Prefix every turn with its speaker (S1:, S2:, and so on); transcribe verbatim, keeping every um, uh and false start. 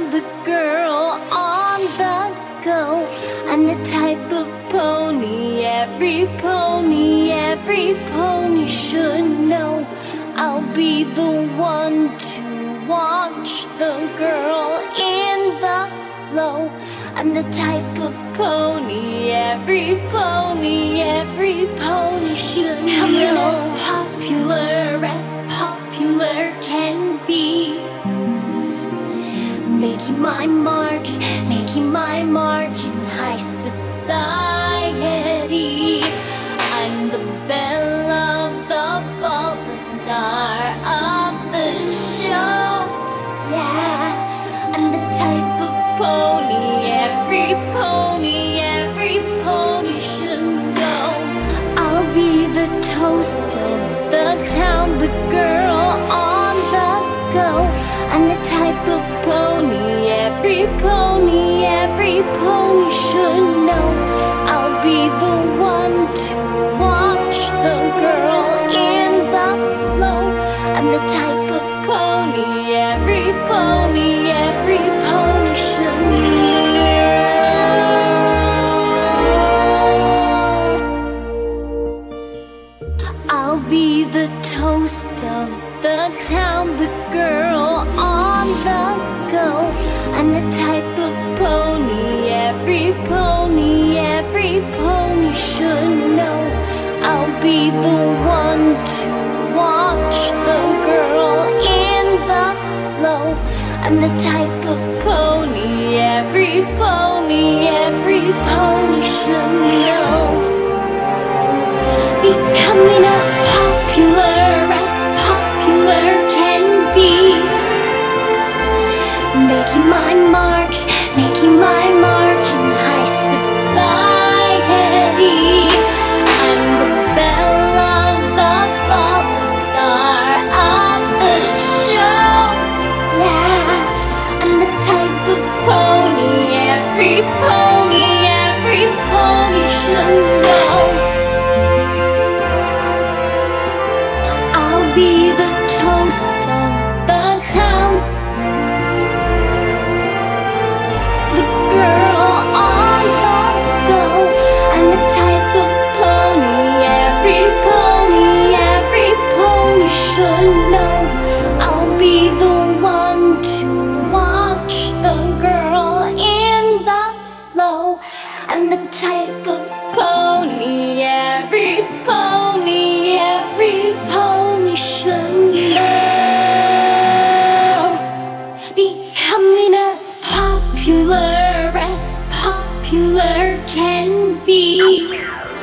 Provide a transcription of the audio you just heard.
S1: town, the girl on the go. I'm the type of pony every pony, every pony should know. I'll be the one to watch the girl in the flow. I'm the type of pony every pony, every pony should know. Becoming as popular as popular can be. Making my mark, making my mark in high society. I'm the belle of the ball, the star of the show. Yeah, I'm the type of pony every pony, every pony should know. I'll be the toast of the town, the girl on the go. I'm the type of pony every pony, every pony should know. I'll be the one to watch the girl in the flow. I'm the type of pony every pony, every pony should know. I'll be the toast of the town, the girl on the go. I'm the type of pony every pony, every pony should know. I'll be the one to watch the girl in the flow. I'm the type of pony every pony, every pony should know. Becoming as popular as popular can be. Making my mark, making my mark in high society. I'm the belle of the ball, the star of the show. Yeah, I'm the type of pony every pony, every pony should know. I'll be the toast of the town, the girl on the go. I'm the type of pony every pony, every pony should know. I'll be the one to watch the girl in the flow. I'm the type of pony every pony, every pony should know. Becoming as popular as popular can be.